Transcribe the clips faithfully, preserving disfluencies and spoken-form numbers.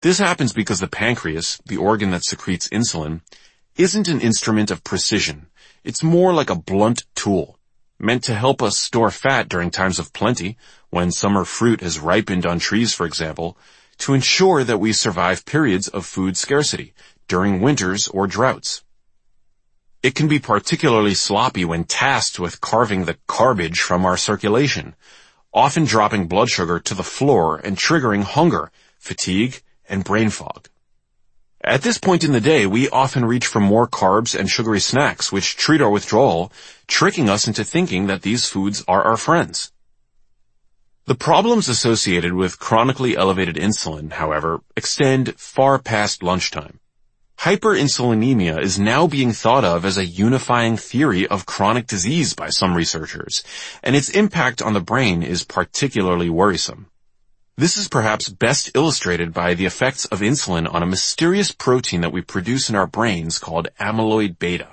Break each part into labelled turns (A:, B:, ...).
A: This happens because the pancreas, the organ that secretes insulin, isn't an instrument of precision. It's more like a blunt tool, meant to help us store fat during times of plenty, when summer fruit has ripened on trees, for example, to ensure that we survive periods of food scarcity, during winters or droughts. It can be particularly sloppy when tasked with carving the garbage from our circulation, often dropping blood sugar to the floor and triggering hunger, fatigue, and brain fog. At this point in the day, we often reach for more carbs and sugary snacks, which treat our withdrawal, tricking us into thinking that these foods are our friends. The problems associated with chronically elevated insulin, however, extend far past lunchtime. Hyperinsulinemia is now being thought of as a unifying theory of chronic disease by some researchers, and its impact on the brain is particularly worrisome. This is perhaps best illustrated by the effects of insulin on a mysterious protein that we produce in our brains called amyloid beta.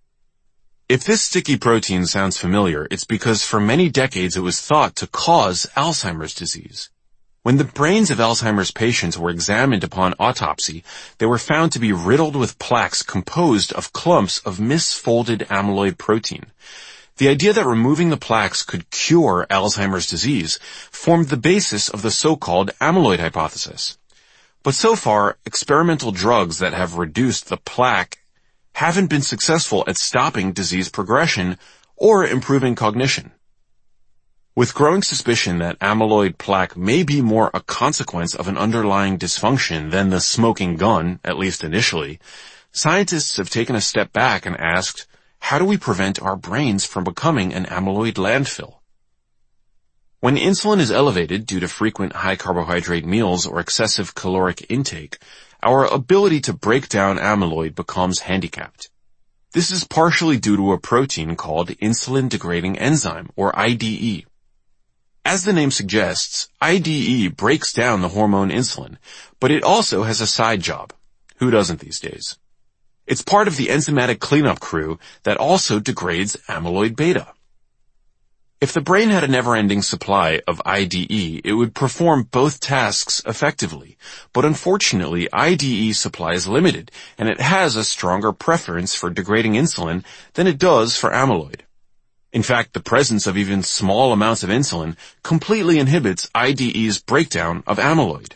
A: If this sticky protein sounds familiar, it's because for many decades it was thought to cause Alzheimer's disease. When the brains of Alzheimer's patients were examined upon autopsy, they were found to be riddled with plaques composed of clumps of misfolded amyloid protein. The idea that removing the plaques could cure Alzheimer's disease formed the basis of the so-called amyloid hypothesis. But so far, experimental drugs that have reduced the plaque haven't been successful at stopping disease progression or improving cognition. With growing suspicion that amyloid plaque may be more a consequence of an underlying dysfunction than the smoking gun, at least initially, scientists have taken a step back and asked, how do we prevent our brains from becoming an amyloid landfill? When insulin is elevated due to frequent high-carbohydrate meals or excessive caloric intake, our ability to break down amyloid becomes handicapped. This is partially due to a protein called insulin-degrading enzyme, or I D E. As the name suggests, I D E breaks down the hormone insulin, but it also has a side job. Who doesn't these days? It's part of the enzymatic cleanup crew that also degrades amyloid beta. If the brain had a never-ending supply of I D E, it would perform both tasks effectively. But unfortunately, I D E supply is limited, and it has a stronger preference for degrading insulin than it does for amyloid. In fact, the presence of even small amounts of insulin completely inhibits I D E's breakdown of amyloid.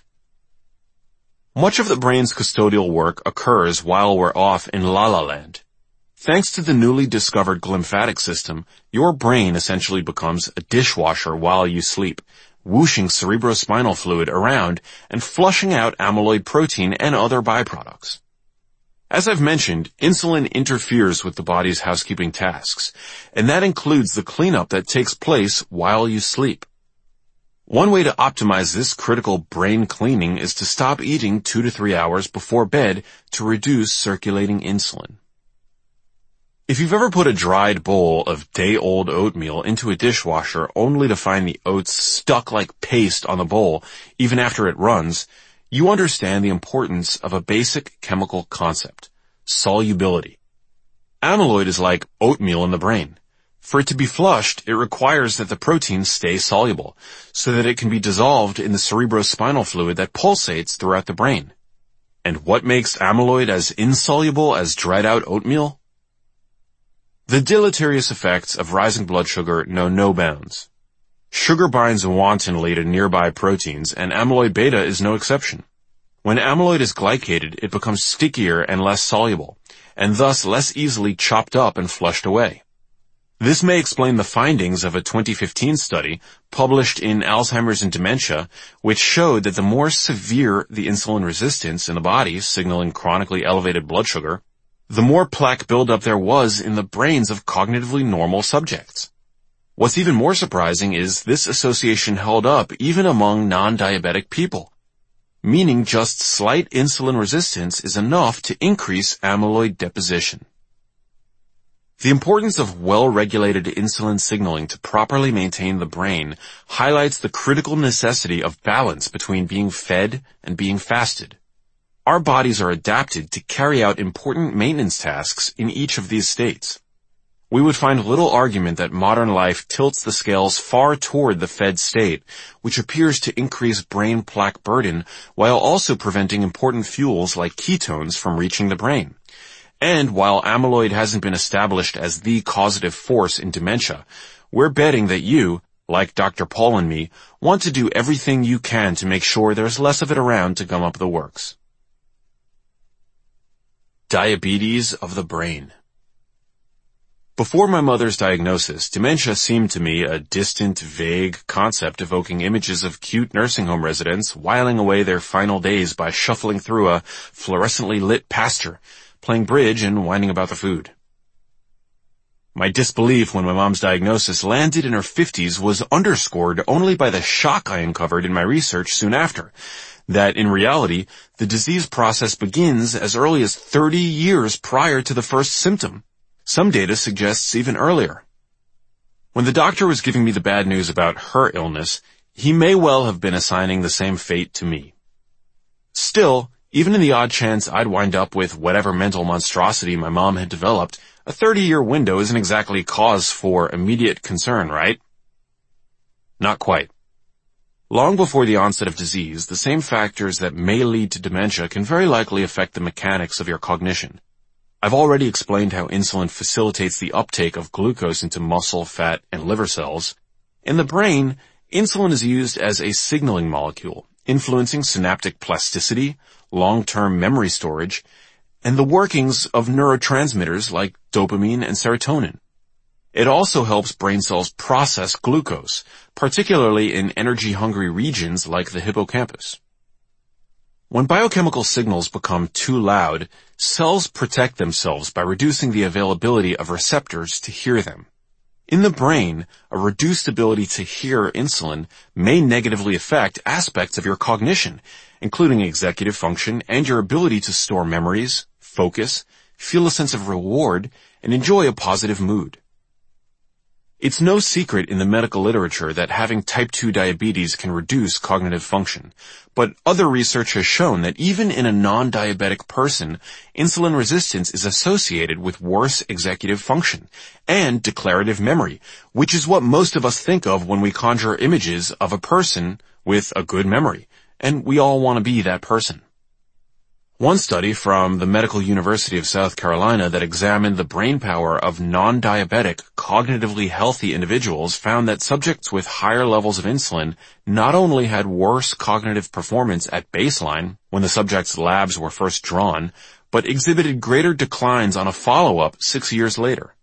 A: Much of the brain's custodial work occurs while we're off in la-la land. Thanks to the newly discovered glymphatic system, your brain essentially becomes a dishwasher while you sleep, whooshing cerebrospinal fluid around and flushing out amyloid protein and other byproducts. As I've mentioned, insulin interferes with the body's housekeeping tasks, and that includes the cleanup that takes place while you sleep. One way to optimize this critical brain cleaning is to stop eating two to three hours before bed to reduce circulating insulin. If you've ever put a dried bowl of day-old oatmeal into a dishwasher only to find the oats stuck like paste on the bowl even after it runs, you understand the importance of a basic chemical concept, solubility. Amyloid is like oatmeal in the brain. For it to be flushed, it requires that the protein stay soluble, so that it can be dissolved in the cerebrospinal fluid that pulsates throughout the brain. And what makes amyloid as insoluble as dried-out oatmeal? The deleterious effects of rising blood sugar know no bounds. Sugar binds wantonly to nearby proteins, and amyloid beta is no exception. When amyloid is glycated, it becomes stickier and less soluble, and thus less easily chopped up and flushed away. This may explain the findings of a twenty fifteen study published in Alzheimer's and Dementia, which showed that the more severe the insulin resistance in the body signaling chronically elevated blood sugar, the more plaque buildup there was in the brains of cognitively normal subjects. What's even more surprising is this association held up even among non-diabetic people, meaning just slight insulin resistance is enough to increase amyloid deposition. The importance of well-regulated insulin signaling to properly maintain the brain highlights the critical necessity of balance between being fed and being fasted. Our bodies are adapted to carry out important maintenance tasks in each of these states. we would find little argument that modern life tilts the scales far toward the fed state, which appears to increase brain plaque burden while also preventing important fuels like ketones from reaching the brain. And while amyloid hasn't been established as the causative force in dementia, we're betting that you, like Doctor Paul and me, want to do everything you can to make sure there's less of it around to gum up the works. Diabetes of the brain. Before my mother's diagnosis, dementia seemed to me a distant, vague concept evoking images of cute nursing home residents whiling away their final days by shuffling through a fluorescently lit pasture, playing bridge and whining about the food. My disbelief when my mom's diagnosis landed in her fifties was underscored only by the shock I uncovered in my research soon after, that in reality, the disease process begins as early as thirty years prior to the first symptom. Some data suggests even earlier. When the doctor was giving me the bad news about her illness, he may well have been assigning the same fate to me. Still, even in the odd chance I'd wind up with whatever mental monstrosity my mom had developed, a thirty-year window isn't exactly cause for immediate concern, right? Not quite. Long before the onset of disease, the same factors that may lead to dementia can very likely affect the mechanics of your cognition. I've already explained how insulin facilitates the uptake of glucose into muscle, fat, and liver cells. In the brain, insulin is used as a signaling molecule, influencing synaptic plasticity, long-term memory storage, and the workings of neurotransmitters like dopamine and serotonin. It also helps brain cells process glucose, particularly in energy-hungry regions like the hippocampus. When biochemical signals become too loud, cells protect themselves by reducing the availability of receptors to hear them. In the brain, a reduced ability to hear insulin may negatively affect aspects of your cognition, including executive function and your ability to store memories, focus, feel a sense of reward, and enjoy a positive mood. It's no secret in the medical literature that having type two diabetes can reduce cognitive function, but other research has shown that even in a non-diabetic person, insulin resistance is associated with worse executive function and declarative memory, which is what most of us think of when we conjure images of a person with a good memory, and we all want to be that person. One study from the Medical University of South Carolina that examined the brain power of non-diabetic, cognitively healthy individuals found that subjects with higher levels of insulin not only had worse cognitive performance at baseline, when the subject's labs were first drawn, but exhibited greater declines on a follow-up six years later.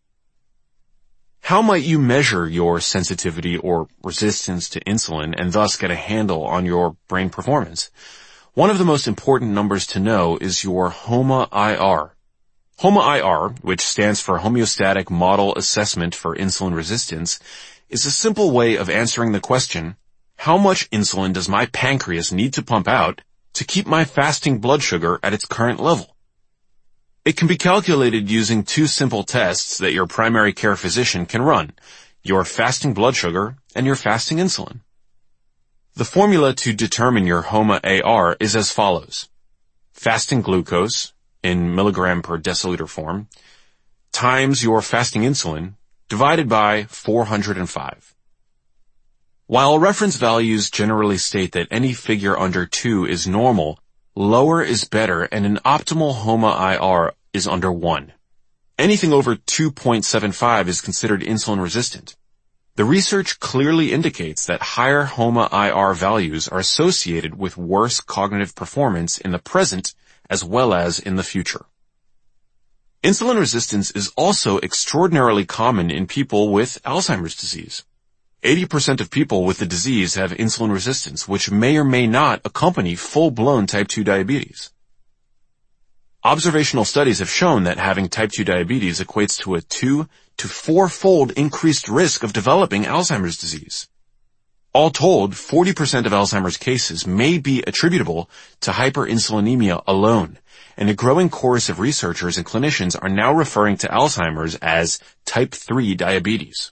A: How might you measure your sensitivity or resistance to insulin and thus get a handle on your brain performance? One of the most important numbers to know is your HOMA-I R. HOMA-I R, which stands for Homeostatic Model Assessment for Insulin Resistance, is a simple way of answering the question, how much insulin does my pancreas need to pump out to keep my fasting blood sugar at its current level? It can be calculated using two simple tests that your primary care physician can run, your fasting blood sugar and your fasting insulin. The formula to determine your HOMA-A R is as follows. Fasting glucose, in milligram per deciliter form, times your fasting insulin, divided by four hundred five. While reference values generally state that any figure under two is normal, lower is better and an optimal HOMA-I R is under one. Anything over two point seven five is considered insulin resistant. The research clearly indicates that higher HOMA-I R values are associated with worse cognitive performance in the present as well as in the future. Insulin resistance is also extraordinarily common in people with Alzheimer's disease. eighty percent of people with the disease have insulin resistance, which may or may not accompany full-blown type two diabetes. Observational studies have shown that having type two diabetes equates to a two to four-fold increased risk of developing Alzheimer's disease. All told, forty percent of Alzheimer's cases may be attributable to hyperinsulinemia alone, and a growing chorus of researchers and clinicians are now referring to Alzheimer's as type three diabetes.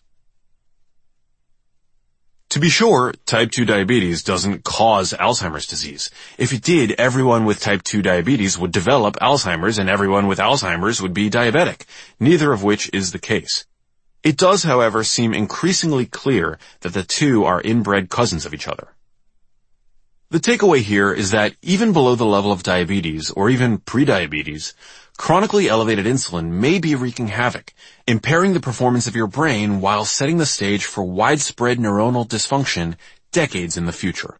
A: To be sure, type two diabetes doesn't cause Alzheimer's disease. If it did, everyone with type two diabetes would develop Alzheimer's and everyone with Alzheimer's would be diabetic, neither of which is the case. It does, however, seem increasingly clear that the two are inbred cousins of each other. The takeaway here is that even below the level of diabetes or even prediabetes, chronically elevated insulin may be wreaking havoc, impairing the performance of your brain while setting the stage for widespread neuronal dysfunction decades in the future.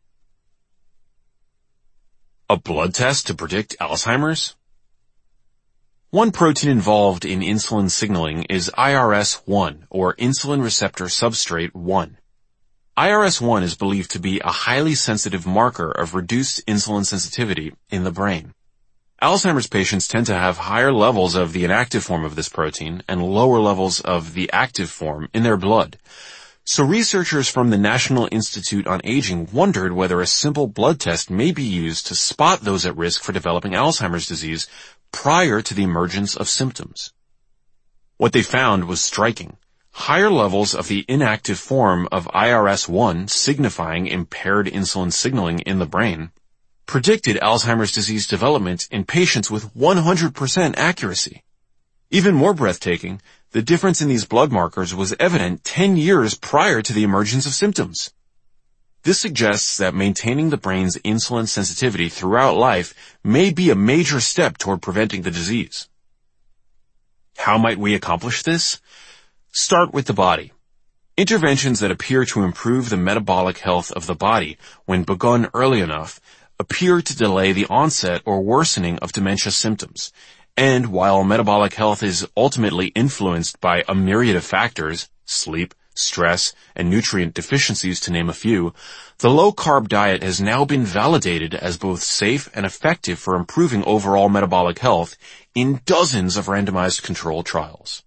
A: A blood test to predict Alzheimer's? One protein involved in insulin signaling is I R S one, or insulin receptor substrate one. I R S one is believed to be a highly sensitive marker of reduced insulin sensitivity in the brain. Alzheimer's patients tend to have higher levels of the inactive form of this protein and lower levels of the active form in their blood. So researchers from the National Institute on Aging wondered whether a simple blood test may be used to spot those at risk for developing Alzheimer's disease prior to the emergence of symptoms. What they found was striking. Higher levels of the inactive form of I R S one, signifying impaired insulin signaling in the brain, predicted Alzheimer's disease development in patients with one hundred percent accuracy. Even more breathtaking, the difference in these blood markers was evident ten years prior to the emergence of symptoms. This suggests that maintaining the brain's insulin sensitivity throughout life may be a major step toward preventing the disease. How might we accomplish this? Start with the body. Interventions that appear to improve the metabolic health of the body when begun early enough appear to delay the onset or worsening of dementia symptoms. And while metabolic health is ultimately influenced by a myriad of factors, sleep, stress, and nutrient deficiencies to name a few, the low-carb diet has now been validated as both safe and effective for improving overall metabolic health in dozens of randomized controlled trials.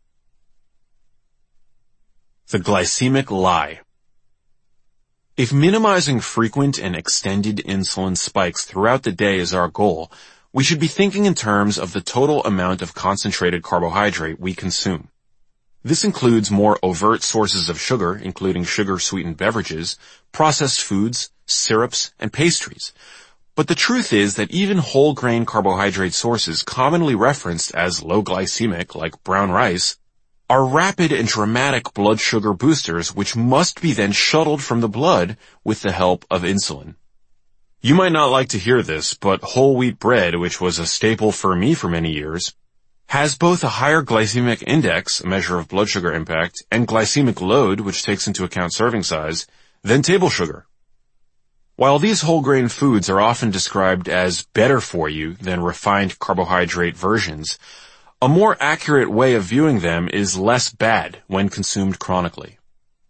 A: The glycemic lie. If minimizing frequent and extended insulin spikes throughout the day is our goal, we should be thinking in terms of the total amount of concentrated carbohydrate we consume. This includes more overt sources of sugar, including sugar-sweetened beverages, processed foods, syrups, and pastries. But the truth is that even whole grain carbohydrate sources commonly referenced as low glycemic, like brown rice, are rapid and dramatic blood sugar boosters which must be then shuttled from the blood with the help of insulin. You might not like to hear this, but whole wheat bread, which was a staple for me for many years, has both a higher glycemic index, a measure of blood sugar impact, and glycemic load, which takes into account serving size, than table sugar. While these whole grain foods are often described as better for you than refined carbohydrate versions, a more accurate way of viewing them is less bad when consumed chronically.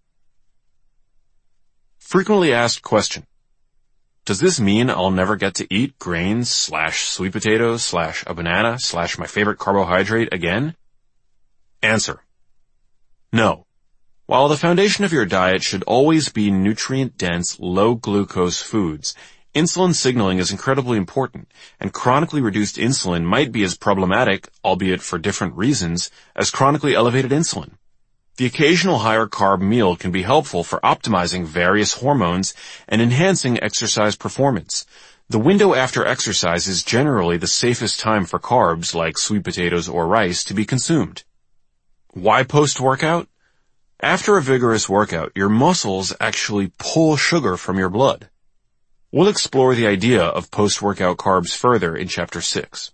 A: Frequently asked question. Does this mean I'll never get to eat grains slash sweet potatoes slash a banana slash my favorite carbohydrate again? Answer. No. While the foundation of your diet should always be nutrient-dense, low-glucose foods, insulin signaling is incredibly important, and chronically reduced insulin might be as problematic, albeit for different reasons, as chronically elevated insulin. The occasional higher carb meal can be helpful for optimizing various hormones and enhancing exercise performance. The window after exercise is generally the safest time for carbs, like sweet potatoes or rice, to be consumed. Why post-workout? After a vigorous workout, your muscles actually pull sugar from your blood. We'll explore the idea of post-workout carbs further in Chapter six.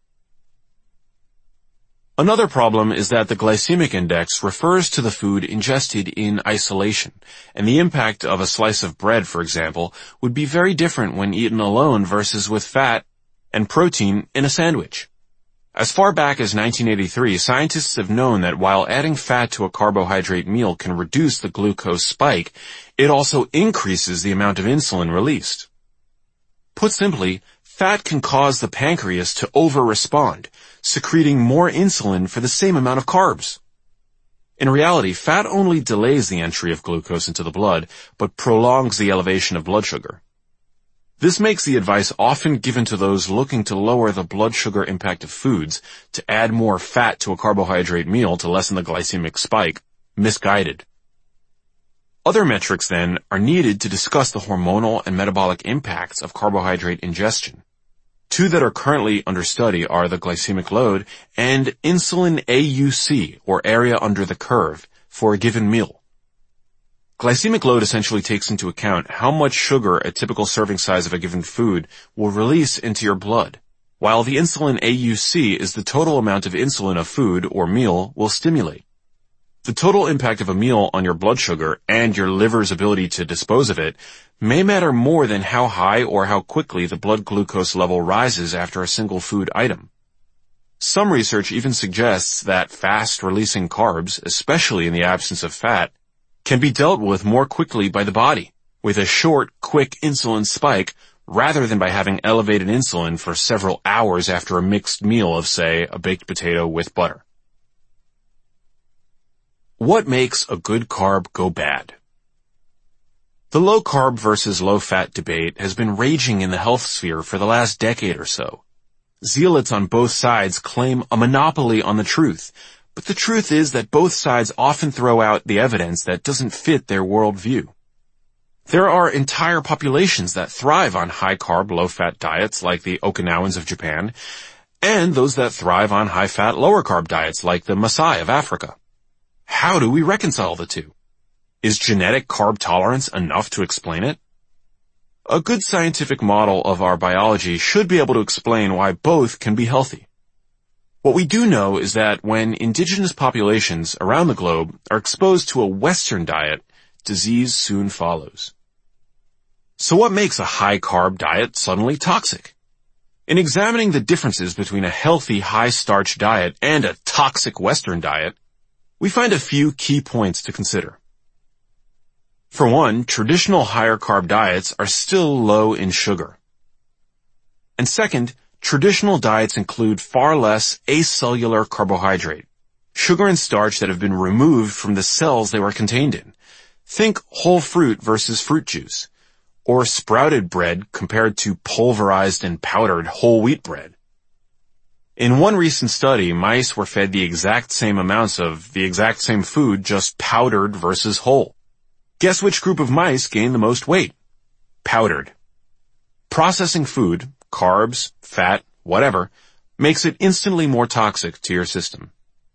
A: Another problem is that the glycemic index refers to the food ingested in isolation, and the impact of a slice of bread, for example, would be very different when eaten alone versus with fat and protein in a sandwich. As far back as nineteen eighty-three, scientists have known that while adding fat to a carbohydrate meal can reduce the glucose spike, it also increases the amount of insulin released. Put simply, fat can cause the pancreas to over-respond, secreting more insulin for the same amount of carbs. In reality, fat only delays the entry of glucose into the blood, but prolongs the elevation of blood sugar. This makes the advice often given to those looking to lower the blood sugar impact of foods to add more fat to a carbohydrate meal to lessen the glycemic spike misguided. Other metrics, then, are needed to discuss the hormonal and metabolic impacts of carbohydrate ingestion. Two that are currently under study are the glycemic load and insulin A U C, or area under the curve, for a given meal. Glycemic load essentially takes into account how much sugar a typical serving size of a given food will release into your blood, while the insulin A U C is the total amount of insulin a food or meal will stimulate. The total impact of a meal on your blood sugar and your liver's ability to dispose of it may matter more than how high or how quickly the blood glucose level rises after a single food item. Some research even suggests that fast-releasing carbs, especially in the absence of fat, can be dealt with more quickly by the body, with a short, quick insulin spike rather than by having elevated insulin for several hours after a mixed meal of, say, a baked potato with butter. What makes a good carb go bad? The low-carb versus low-fat debate has been raging in the health sphere for the last decade or so. Zealots on both sides claim a monopoly on the truth, but the truth is that both sides often throw out the evidence that doesn't fit their worldview. There are entire populations that thrive on high-carb, low-fat diets like the Okinawans of Japan, and those that thrive on high-fat, lower-carb diets like the Maasai of Africa. How do we reconcile the two? Is genetic carb tolerance enough to explain it? A good scientific model of our biology should be able to explain why both can be healthy. What we do know is that when indigenous populations around the globe are exposed to a Western diet, disease soon follows. So what makes a high-carb diet suddenly toxic? In examining the differences between a healthy high-starch diet and a toxic Western diet, we find a few key points to consider. For one, traditional higher-carb diets are still low in sugar. And second, traditional diets include far less acellular carbohydrate, sugar and starch that have been removed from the cells they were contained in. Think whole fruit versus fruit juice, or sprouted bread compared to pulverized and powdered whole wheat bread. In one recent study, mice were fed the exact same amounts of the exact same food, just powdered versus whole. Guess which group of mice gained the most weight? Powdered. Processing food, carbs, fat, whatever, makes it instantly more toxic to your system.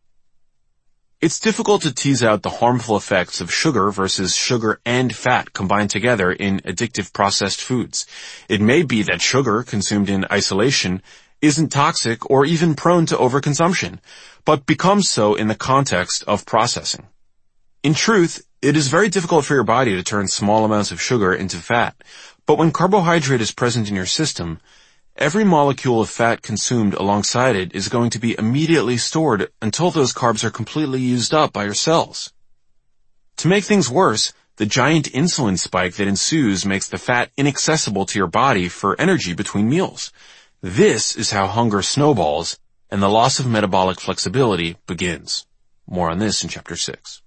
A: It's difficult to tease out the harmful effects of sugar versus sugar and fat combined together in addictive processed foods. It may be that sugar consumed in isolation isn't toxic or even prone to overconsumption, but becomes so in the context of processing. In truth, it is very difficult for your body to turn small amounts of sugar into fat, but when carbohydrate is present in your system, every molecule of fat consumed alongside it is going to be immediately stored until those carbs are completely used up by your cells. To make things worse, the giant insulin spike that ensues makes the fat inaccessible to your body for energy between meals. This is how hunger snowballs and the loss of metabolic flexibility begins. More on this in Chapter six.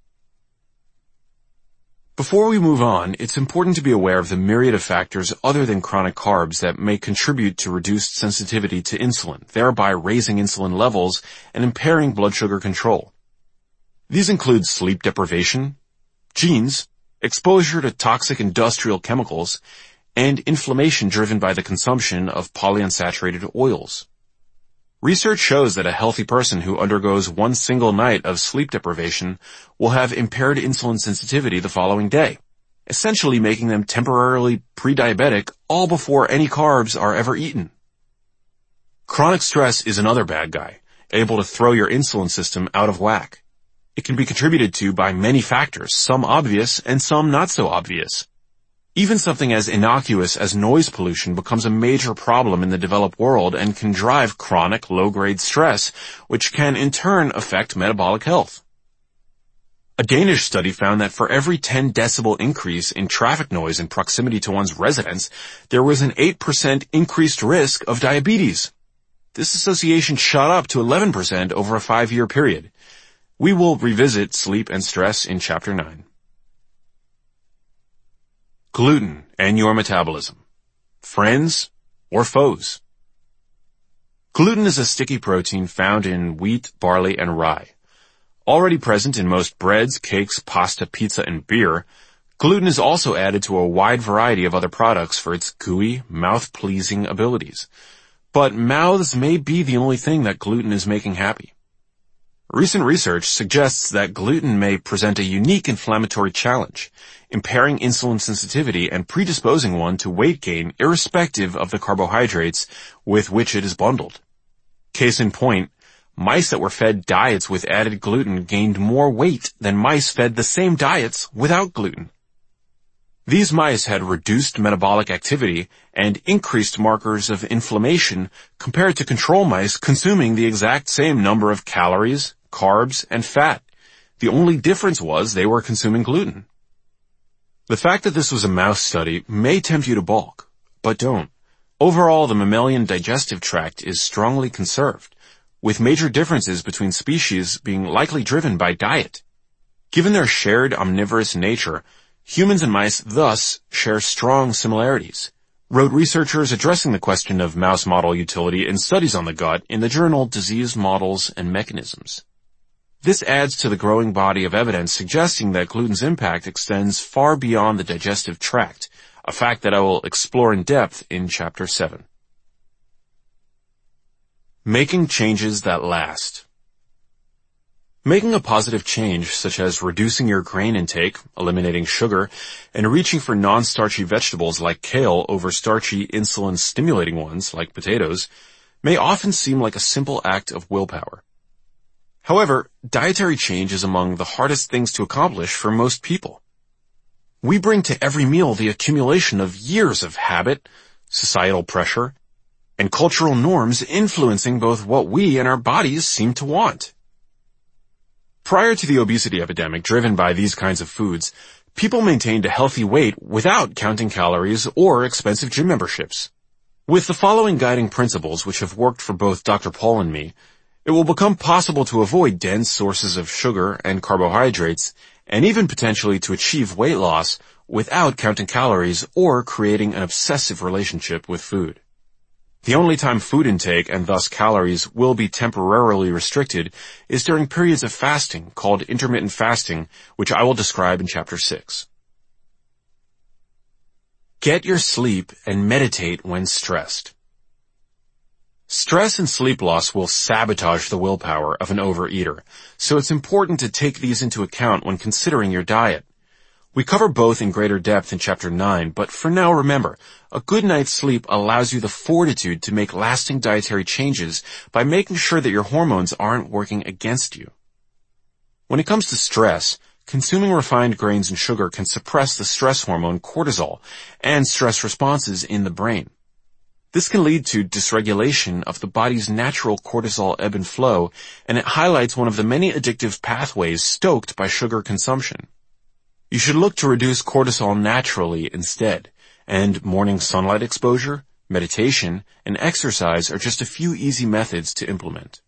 A: Before we move on, it's important to be aware of the myriad of factors other than chronic carbs that may contribute to reduced sensitivity to insulin, thereby raising insulin levels and impairing blood sugar control. These include sleep deprivation, genes, exposure to toxic industrial chemicals, and inflammation driven by the consumption of polyunsaturated oils. Research shows that a healthy person who undergoes one single night of sleep deprivation will have impaired insulin sensitivity the following day, essentially making them temporarily pre-diabetic all before any carbs are ever eaten. Chronic stress is another bad guy, able to throw your insulin system out of whack. It can be contributed to by many factors, some obvious and some not so obvious. Even something as innocuous as noise pollution becomes a major problem in the developed world and can drive chronic low-grade stress, which can in turn affect metabolic health. A Danish study found that for every ten decibel increase in traffic noise in proximity to one's residence, there was an eight percent increased risk of diabetes. This association shot up to eleven percent over a five-year period. We will revisit sleep and stress in Chapter nine. Gluten and your metabolism. Friends or foes? Gluten is a sticky protein found in wheat, barley, and rye. Already present in most breads, cakes, pasta, pizza, and beer, gluten is also added to a wide variety of other products for its gooey, mouth-pleasing abilities. But mouths may be the only thing that gluten is making happy. Recent research suggests that gluten may present a unique inflammatory challenge, impairing insulin sensitivity and predisposing one to weight gain irrespective of the carbohydrates with which it is bundled. Case in point, mice that were fed diets with added gluten gained more weight than mice fed the same diets without gluten. These mice had reduced metabolic activity and increased markers of inflammation compared to control mice consuming the exact same number of calories, carbs, and fat. The only difference was they were consuming gluten. The fact that this was a mouse study may tempt you to balk, but don't. Overall, the mammalian digestive tract is strongly conserved, with major differences between species being likely driven by diet. Given their shared omnivorous nature, humans and mice thus share strong similarities, wrote researchers addressing the question of mouse model utility in studies on the gut in the journal Disease Models and Mechanisms. This adds to the growing body of evidence suggesting that gluten's impact extends far beyond the digestive tract, a fact that I will explore in depth in Chapter seven. Making changes that last. Making a positive change, such as reducing your grain intake, eliminating sugar, and reaching for non-starchy vegetables like kale over starchy, insulin-stimulating ones like potatoes, may often seem like a simple act of willpower. However, dietary change is among the hardest things to accomplish for most people. We bring to every meal the accumulation of years of habit, societal pressure, and cultural norms influencing both what we and our bodies seem to want. Prior to the obesity epidemic driven by these kinds of foods, people maintained a healthy weight without counting calories or expensive gym memberships. With the following guiding principles, which have worked for both Doctor Paul and me, it will become possible to avoid dense sources of sugar and carbohydrates, and even potentially to achieve weight loss without counting calories or creating an obsessive relationship with food. The only time food intake, and thus calories, will be temporarily restricted is during periods of fasting called intermittent fasting, which I will describe in Chapter six. Get your sleep and meditate when stressed. Stress and sleep loss will sabotage the willpower of an overeater, so it's important to take these into account when considering your diet. We cover both in greater depth in Chapter nine, but for now remember, a good night's sleep allows you the fortitude to make lasting dietary changes by making sure that your hormones aren't working against you. When it comes to stress, consuming refined grains and sugar can suppress the stress hormone cortisol and stress responses in the brain. This can lead to dysregulation of the body's natural cortisol ebb and flow, and it highlights one of the many addictive pathways stoked by sugar consumption. You should look to reduce cortisol naturally instead, and morning sunlight exposure, meditation, and exercise are just a few easy methods to implement.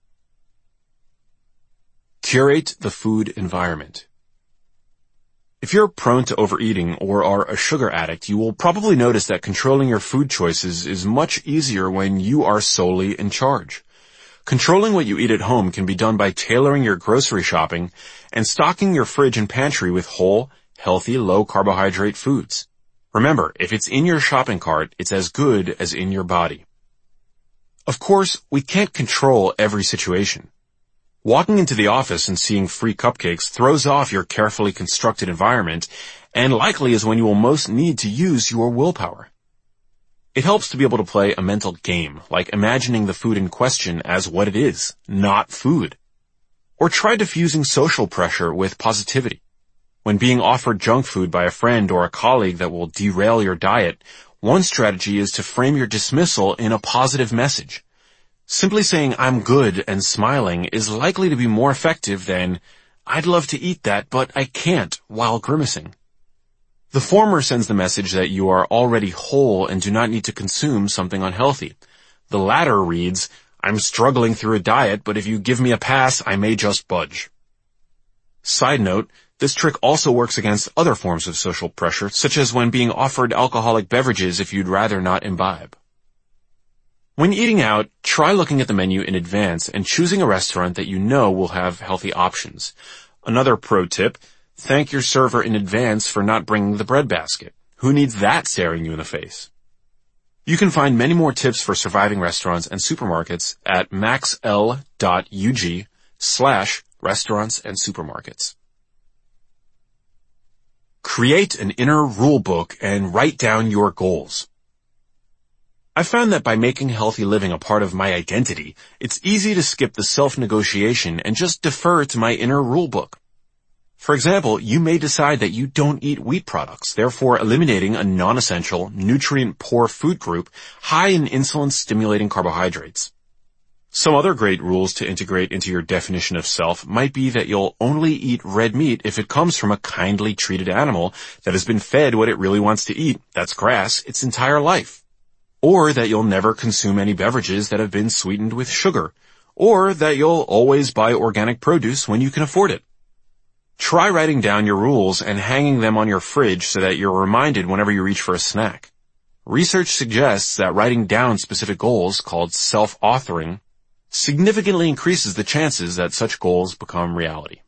A: Curate the food environment. If you're prone to overeating or are a sugar addict, you will probably notice that controlling your food choices is much easier when you are solely in charge. Controlling what you eat at home can be done by tailoring your grocery shopping and stocking your fridge and pantry with whole, healthy, low-carbohydrate foods. Remember, if it's in your shopping cart, it's as good as in your body. Of course, we can't control every situation. Walking into the office and seeing free cupcakes throws off your carefully constructed environment and likely is when you will most need to use your willpower. It helps to be able to play a mental game, like imagining the food in question as what it is, not food. Or try diffusing social pressure with positivity. When being offered junk food by a friend or a colleague that will derail your diet, one strategy is to frame your dismissal in a positive message. Simply saying, "I'm good," and smiling is likely to be more effective than, "I'd love to eat that, but I can't," while grimacing. The former sends the message that you are already whole and do not need to consume something unhealthy. The latter reads, "I'm struggling through a diet, but if you give me a pass, I may just budge." Side note, this trick also works against other forms of social pressure, such as when being offered alcoholic beverages if you'd rather not imbibe. When eating out, try looking at the menu in advance and choosing a restaurant that you know will have healthy options. Another pro tip, thank your server in advance for not bringing the bread basket. Who needs that staring you in the face? You can find many more tips for surviving restaurants and supermarkets at maxl dot u g slash restaurants and supermarkets. Create an inner rule book and write down your goals. I found that by making healthy living a part of my identity, it's easy to skip the self-negotiation and just defer to my inner rule book. For example, you may decide that you don't eat wheat products, therefore eliminating a non-essential, nutrient-poor food group high in insulin-stimulating carbohydrates. Some other great rules to integrate into your definition of self might be that you'll only eat red meat if it comes from a kindly treated animal that has been fed what it really wants to eat, that's grass, its entire life. Or that you'll never consume any beverages that have been sweetened with sugar. Or that you'll always buy organic produce when you can afford it. Try writing down your rules and hanging them on your fridge so that you're reminded whenever you reach for a snack. Research suggests that writing down specific goals, called self-authoring, significantly increases the chances that such goals become reality.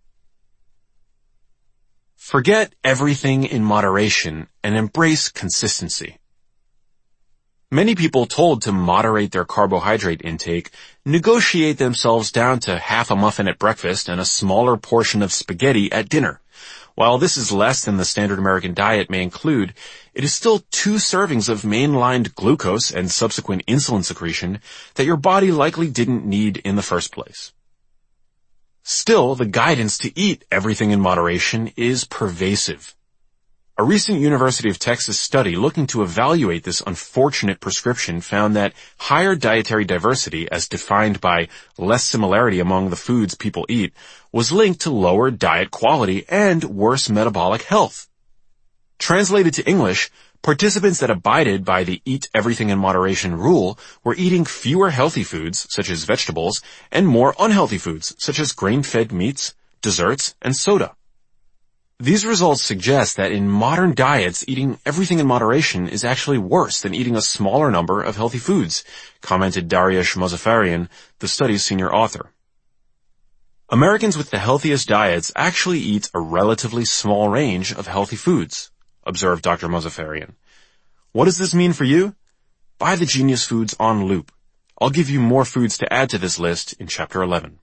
A: Forget everything in moderation and embrace consistency. Many people told to moderate their carbohydrate intake negotiate themselves down to half a muffin at breakfast and a smaller portion of spaghetti at dinner. While this is less than the standard American diet may include, it is still two servings of mainlined glucose and subsequent insulin secretion that your body likely didn't need in the first place. Still, the guidance to eat everything in moderation is pervasive. A recent University of Texas study looking to evaluate this unfortunate prescription found that higher dietary diversity, as defined by less similarity among the foods people eat, was linked to lower diet quality and worse metabolic health. Translated to English, participants that abided by the eat everything in moderation rule were eating fewer healthy foods, such as vegetables, and more unhealthy foods, such as grain-fed meats, desserts, and soda. These results suggest that in modern diets, eating everything in moderation is actually worse than eating a smaller number of healthy foods, commented Dariush Mozaffarian, the study's senior author. Americans with the healthiest diets actually eat a relatively small range of healthy foods, observed Doctor Mozaffarian. What does this mean for you? Buy the Genius Foods on loop. I'll give you more foods to add to this list in Chapter eleven.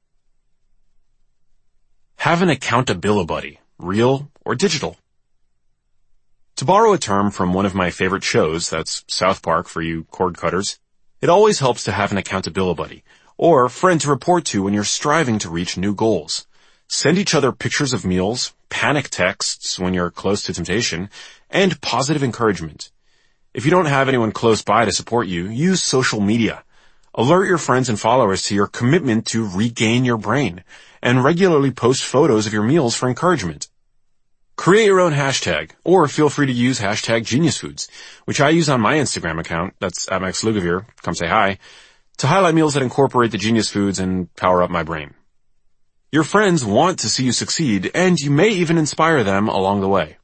A: Have an accountability buddy. Real or digital? To borrow a term from one of my favorite shows, that's South Park for you cord cutters, it always helps to have an accountability buddy, or friend to report to when you're striving to reach new goals. Send each other pictures of meals, panic texts when you're close to temptation, and positive encouragement. If you don't have anyone close by to support you, use social media. Alert your friends and followers to your commitment to regain your brain, and regularly post photos of your meals for encouragement. Create your own hashtag, or feel free to use hashtag GeniusFoods, which I use on my Instagram account, that's at Max Lugavere, come say hi, to highlight meals that incorporate the Genius Foods and power up my brain. Your friends want to see you succeed, and you may even inspire them along the way.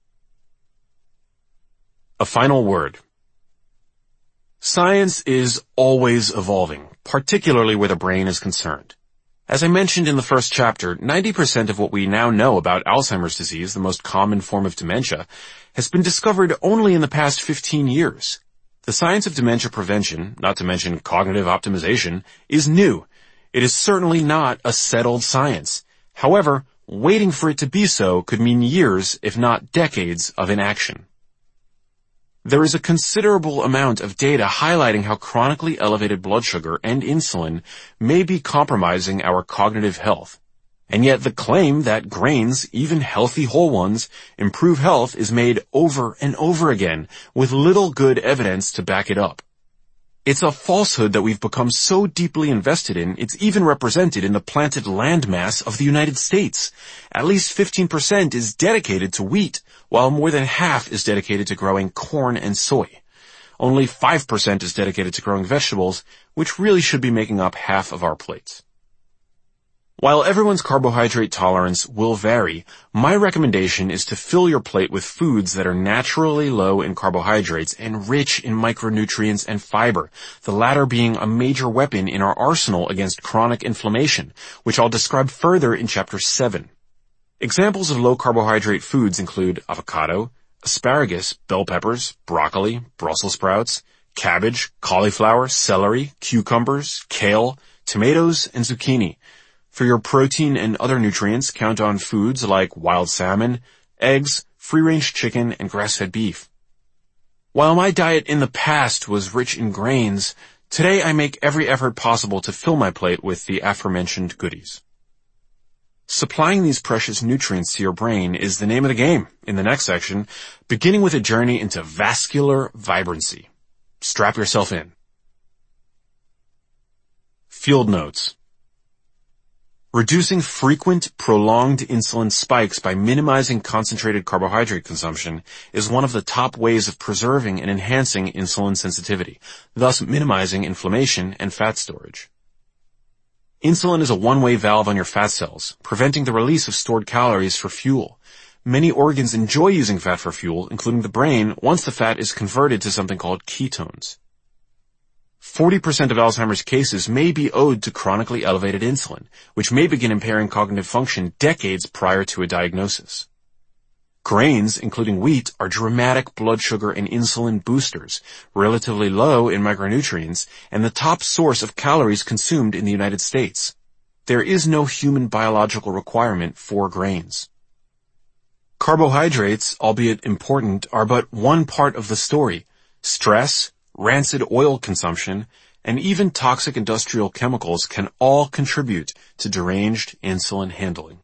A: A final word. Science is always evolving, particularly where the brain is concerned. As I mentioned in the first chapter, ninety percent of what we now know about Alzheimer's disease, the most common form of dementia, has been discovered only in the past fifteen years. The science of dementia prevention, not to mention cognitive optimization, is new. It is certainly not a settled science. However, waiting for it to be so could mean years, if not decades, of inaction. There is a considerable amount of data highlighting how chronically elevated blood sugar and insulin may be compromising our cognitive health. And yet the claim that grains, even healthy whole ones, improve health is made over and over again with little good evidence to back it up. It's a falsehood that we've become so deeply invested in, it's even represented in the planted landmass of the United States. At least fifteen percent is dedicated to wheat, while more than half is dedicated to growing corn and soy. Only five percent is dedicated to growing vegetables, which really should be making up half of our plates. While everyone's carbohydrate tolerance will vary, my recommendation is to fill your plate with foods that are naturally low in carbohydrates and rich in micronutrients and fiber, the latter being a major weapon in our arsenal against chronic inflammation, which I'll describe further in Chapter seven. Examples of low-carbohydrate foods include avocado, asparagus, bell peppers, broccoli, Brussels sprouts, cabbage, cauliflower, celery, cucumbers, kale, tomatoes, and zucchini. For your protein and other nutrients, count on foods like wild salmon, eggs, free-range chicken, and grass-fed beef. While my diet in the past was rich in grains, today I make every effort possible to fill my plate with the aforementioned goodies. Supplying these precious nutrients to your brain is the name of the game in the next section, beginning with a journey into vascular vibrancy. Strap yourself in. Field notes. Reducing frequent, prolonged insulin spikes by minimizing concentrated carbohydrate consumption is one of the top ways of preserving and enhancing insulin sensitivity, thus minimizing inflammation and fat storage. Insulin is a one-way valve on your fat cells, preventing the release of stored calories for fuel. Many organs enjoy using fat for fuel, including the brain, once the fat is converted to something called ketones. forty percent of Alzheimer's cases may be owed to chronically elevated insulin, which may begin impairing cognitive function decades prior to a diagnosis. Grains, including wheat, are dramatic blood sugar and insulin boosters, relatively low in micronutrients, and the top source of calories consumed in the United States. There is no human biological requirement for grains. Carbohydrates, albeit important, are but one part of the story. Stress, rancid oil consumption, and even toxic industrial chemicals can all contribute to deranged insulin handling.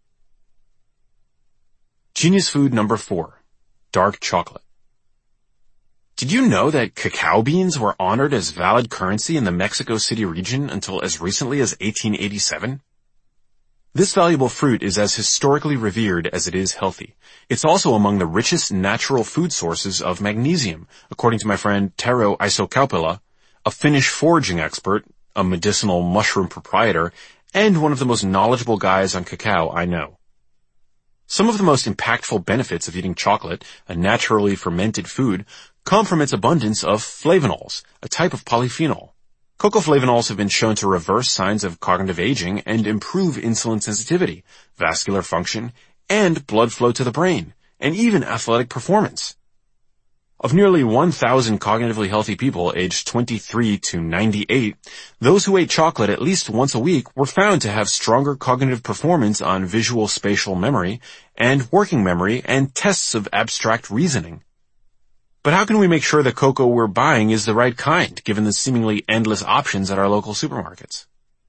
A: Genius food number four, dark chocolate. Did you know that cacao beans were honored as valid currency in the Mexico City region until as recently as eighteen eighty-seven? This valuable fruit is as historically revered as it is healthy. It's also among the richest natural food sources of magnesium, according to my friend Tero Isokaupila, a Finnish foraging expert, a medicinal mushroom proprietor, and one of the most knowledgeable guys on cacao I know. Some of the most impactful benefits of eating chocolate, a naturally fermented food, come from its abundance of flavonols, a type of polyphenol. Cocoa flavonols have been shown to reverse signs of cognitive aging and improve insulin sensitivity, vascular function, and blood flow to the brain, and even athletic performance. Of nearly one thousand cognitively healthy people aged twenty-three to ninety-eight, those who ate chocolate at least once a week were found to have stronger cognitive performance on visual spatial memory and working memory and tests of abstract reasoning. But how can we make sure the cocoa we're buying is the right kind, given the seemingly endless options at our local supermarkets?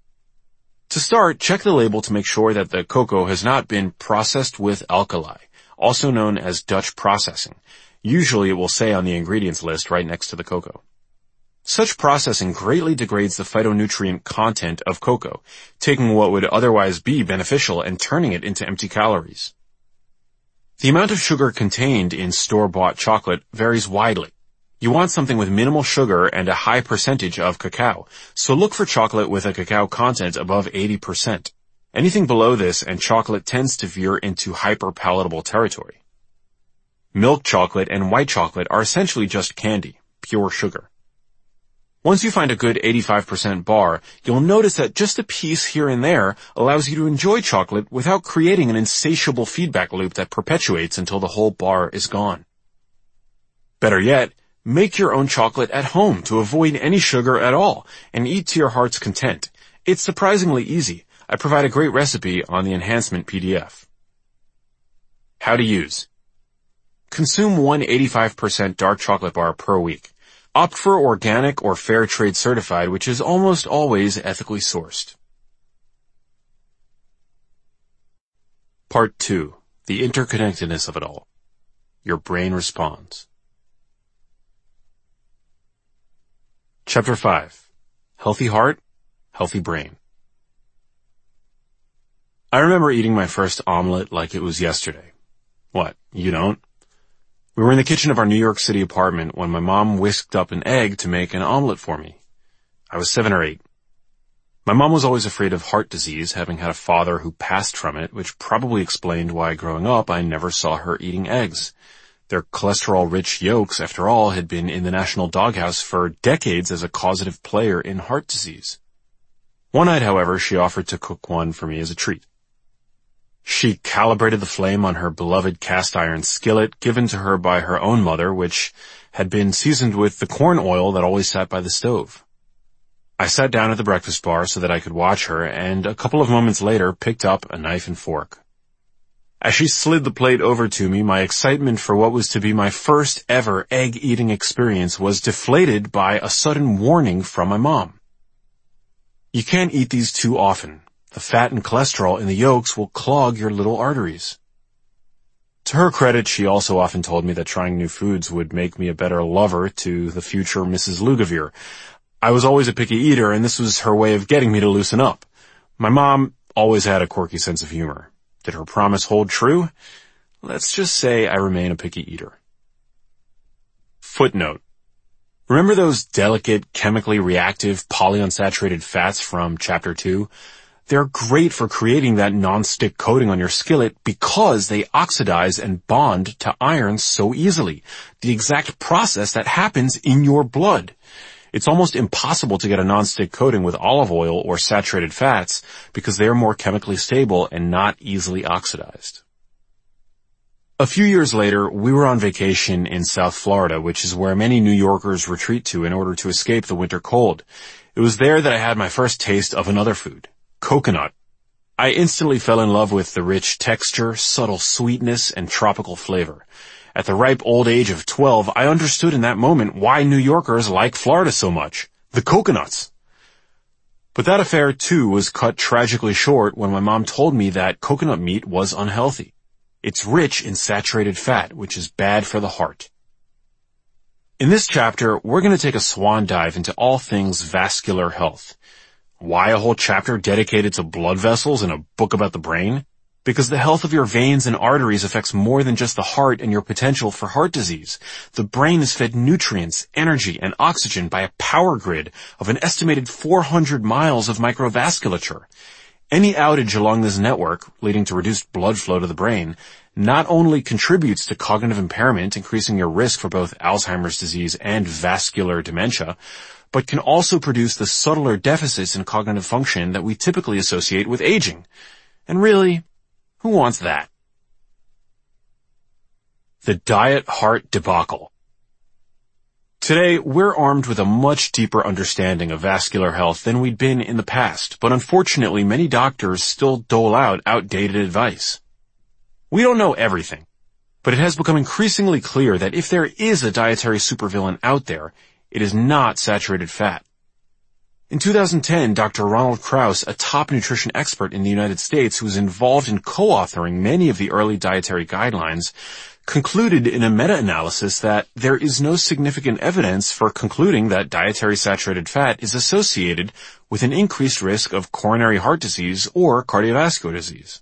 A: To start, check the label to make sure that the cocoa has not been processed with alkali, also known as Dutch processing. Usually it will say on the ingredients list right next to the cocoa. Such processing greatly degrades the phytonutrient content of cocoa, taking what would otherwise be beneficial and turning it into empty calories. The amount of sugar contained in store-bought chocolate varies widely. You want something with minimal sugar and a high percentage of cacao, so look for chocolate with a cacao content above eighty percent. Anything below this and chocolate tends to veer into hyper-palatable territory. Milk chocolate and white chocolate are essentially just candy, pure sugar. Once you find a good eighty-five percent bar, you'll notice that just a piece here and there allows you to enjoy chocolate without creating an insatiable feedback loop that perpetuates until the whole bar is gone. Better yet, make your own chocolate at home to avoid any sugar at all and eat to your heart's content. It's surprisingly easy. I provide a great recipe on the enhancement P D F. How to use. Consume one eighty-five percent dark chocolate bar per week. Opt for organic or fair trade certified, which is almost always ethically sourced. Part two. The interconnectedness of it all. Your brain responds. Chapter five. Healthy heart, healthy brain. I remember eating my first omelet like it was yesterday. What, you don't? We were in the kitchen of our New York City apartment when my mom whisked up an egg to make an omelet for me. I was seven or eight. My mom was always afraid of heart disease, having had a father who passed from it, which probably explained why growing up I never saw her eating eggs. Their cholesterol-rich yolks, after all, had been in the national doghouse for decades as a causative player in heart disease. One night, however, she offered to cook one for me as a treat. She calibrated the flame on her beloved cast-iron skillet given to her by her own mother, which had been seasoned with the corn oil that always sat by the stove. I sat down at the breakfast bar so that I could watch her, and a couple of moments later picked up a knife and fork. As she slid the plate over to me, my excitement for what was to be my first ever egg-eating experience was deflated by a sudden warning from my mom. You can't eat these too often. The fat and cholesterol in the yolks will clog your little arteries. To her credit, she also often told me that trying new foods would make me a better lover to the future Missus Lugavere. I was always a picky eater, and this was her way of getting me to loosen up. My mom always had a quirky sense of humor. Did her promise hold true? Let's just say I remain a picky eater. Footnote. Remember those delicate, chemically reactive polyunsaturated fats from Chapter two? They're great for creating that non-stick coating on your skillet because they oxidize and bond to iron so easily, the exact process that happens in your blood. It's almost impossible to get a non-stick coating with olive oil or saturated fats because they are more chemically stable and not easily oxidized. A few years later, we were on vacation in South Florida, which is where many New Yorkers retreat to in order to escape the winter cold. It was there that I had my first taste of another food, coconut. I instantly fell in love with the rich texture, subtle sweetness, and tropical flavor. At the ripe old age of twelve, I understood in that moment why New Yorkers like Florida so much. The coconuts. But that affair, too, was cut tragically short when my mom told me that coconut meat was unhealthy. It's rich in saturated fat, which is bad for the heart. In this chapter, we're going to take a swan dive into all things vascular health. Why a whole chapter dedicated to blood vessels and a book about the brain? Because the health of your veins and arteries affects more than just the heart and your potential for heart disease. The brain is fed nutrients, energy, and oxygen by a power grid of an estimated four hundred miles of microvasculature. Any outage along this network, leading to reduced blood flow to the brain, not only contributes to cognitive impairment, increasing your risk for both Alzheimer's disease and vascular dementia, but can also produce the subtler deficits in cognitive function that we typically associate with aging. And really, who wants that? The diet heart debacle. Today, we're armed with a much deeper understanding of vascular health than we'd been in the past, but unfortunately, many doctors still dole out outdated advice. We don't know everything, but it has become increasingly clear that if there is a dietary supervillain out there, it is not saturated fat. In two thousand ten, Doctor Ronald Krauss, a top nutrition expert in the United States who was involved in co-authoring many of the early dietary guidelines, concluded in a meta-analysis that there is no significant evidence for concluding that dietary saturated fat is associated with an increased risk of coronary heart disease or cardiovascular disease.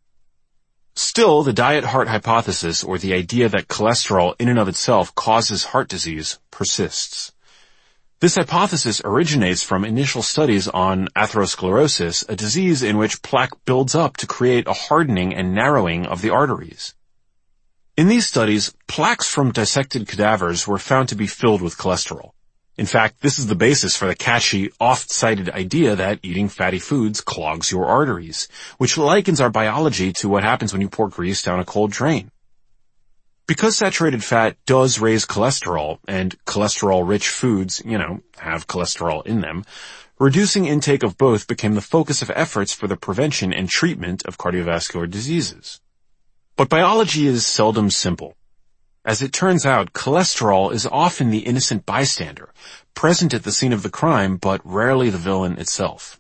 A: Still, the diet heart hypothesis, or the idea that cholesterol in and of itself causes heart disease, persists. This hypothesis originates from initial studies on atherosclerosis, a disease in which plaque builds up to create a hardening and narrowing of the arteries. In these studies, plaques from dissected cadavers were found to be filled with cholesterol. In fact, this is the basis for the catchy, oft-cited idea that eating fatty foods clogs your arteries, which likens our biology to what happens when you pour grease down a cold drain. Because saturated fat does raise cholesterol, and cholesterol-rich foods, you know, have cholesterol in them, reducing intake of both became the focus of efforts for the prevention and treatment of cardiovascular diseases. But biology is seldom simple. As it turns out, cholesterol is often the innocent bystander, present at the scene of the crime, but rarely the villain itself.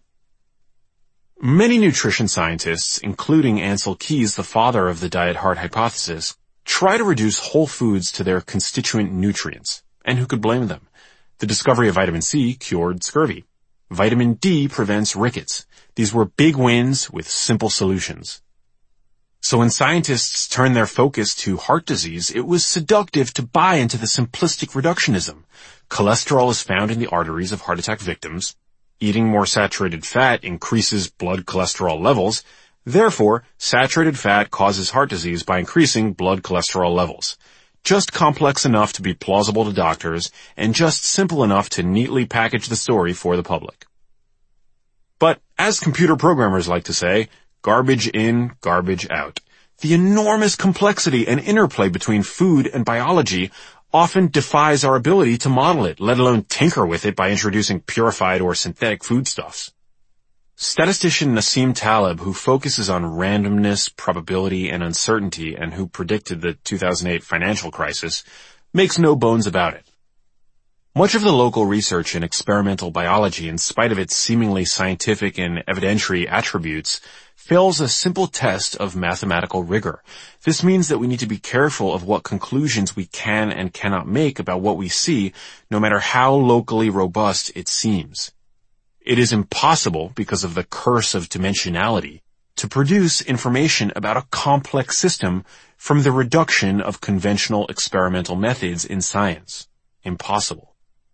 A: Many nutrition scientists, including Ancel Keys, the father of the diet heart hypothesis, try to reduce whole foods to their constituent nutrients. And who could blame them? The discovery of vitamin C cured scurvy. Vitamin D prevents rickets. These were big wins with simple solutions. So when scientists turned their focus to heart disease, it was seductive to buy into the simplistic reductionism. Cholesterol is found in the arteries of heart attack victims. Eating more saturated fat increases blood cholesterol levels. Therefore, saturated fat causes heart disease by increasing blood cholesterol levels. Just complex enough to be plausible to doctors, and just simple enough to neatly package the story for the public. But, as computer programmers like to say, garbage in, garbage out. The enormous complexity and interplay between food and biology often defies our ability to model it, let alone tinker with it by introducing purified or synthetic foodstuffs. Statistician Nassim Taleb, who focuses on randomness, probability, and uncertainty, and who predicted the two thousand eight financial crisis, makes no bones about it. Much of the local research in experimental biology, in spite of its seemingly scientific and evidentiary attributes, fails a simple test of mathematical rigor. This means that we need to be careful of what conclusions we can and cannot make about what we see, no matter how locally robust it seems. It is impossible, because of the curse of dimensionality, to produce information about a complex system from the reduction of conventional experimental methods in science. Impossible.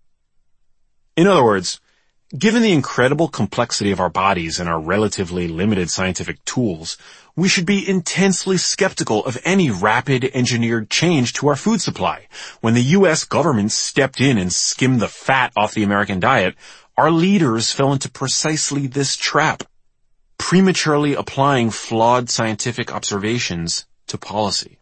A: In other words, given the incredible complexity of our bodies and our relatively limited scientific tools, we should be intensely skeptical of any rapid engineered change to our food supply. When the U S government stepped in and skimmed the fat off the American diet, our leaders fell into precisely this trap, prematurely applying flawed scientific observations to policy.